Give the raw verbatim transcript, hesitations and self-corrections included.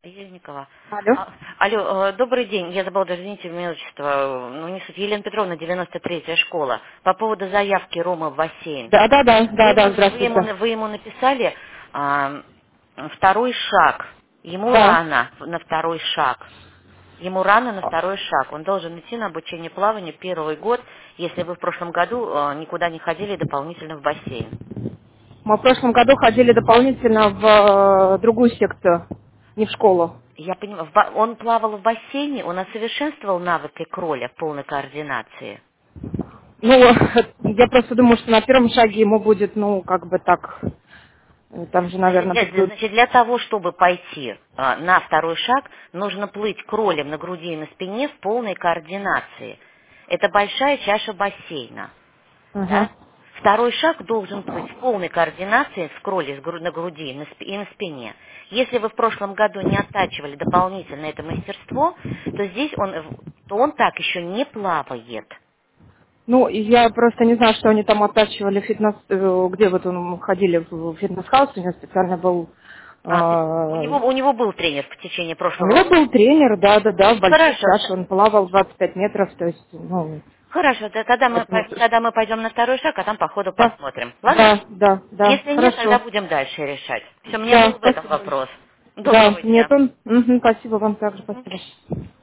Ельникова. Алло. А, алло, э, добрый день. Я забыла даже, извините, мне отчество. Ну, не суть. Елена Петровна, девяносто третья школа. По поводу заявки Рома в бассейн. Да, да, да, Вы да, ему, да, вы ему, здравствуйте. вы ему написали а, второй шаг. Ему Да. рано на второй шаг. Ему рано на второй шаг. Он должен идти на обучение плаванию первый год, если вы в прошлом году э, никуда не ходили дополнительно в бассейн. Мы в прошлом году ходили дополнительно в э, другую секцию, не в школу. Я понимаю, в ба- он плавал в бассейне, он усовершенствовал навыки кроля в полной координации. Ну, я просто думаю, что на первом шаге ему будет, ну, как бы так, э, там же, Значит, наверное, для, для- будут... значит, для того, чтобы пойти а, на второй шаг, нужно плыть кролем на груди и на спине в полной координации. Это большая чаша бассейна. Ага. Да? Второй шаг должен плыть в полной координации в кроле с гру- на груди и на сп- и на спине. Если вы в прошлом году не оттачивали дополнительно это мастерство, то здесь он, э, то он так еще не плавает. Ну, и я просто не знаю, что они там оттачивали фитнес, э, где вот он ходили в фитнес-хаус, у него специально был... А, то есть у э, него, у него был тренер в течение У прошлого него года. был тренер, да, да, да, в большой Хорошо, чаше, он плавал двадцать пять метров, то есть, ну, хорошо, да, тогда мы, поэтому... по- тогда мы пойдем на второй шаг, а там по ходу Да, посмотрим. Ладно? да, да, да, Если нет, тогда хорошо. будем дальше решать. Все, у меня Да, был в этом спасибо вопрос. большое. Да, Доброго нет, дня. он... Мгм, спасибо вам также, спасибо.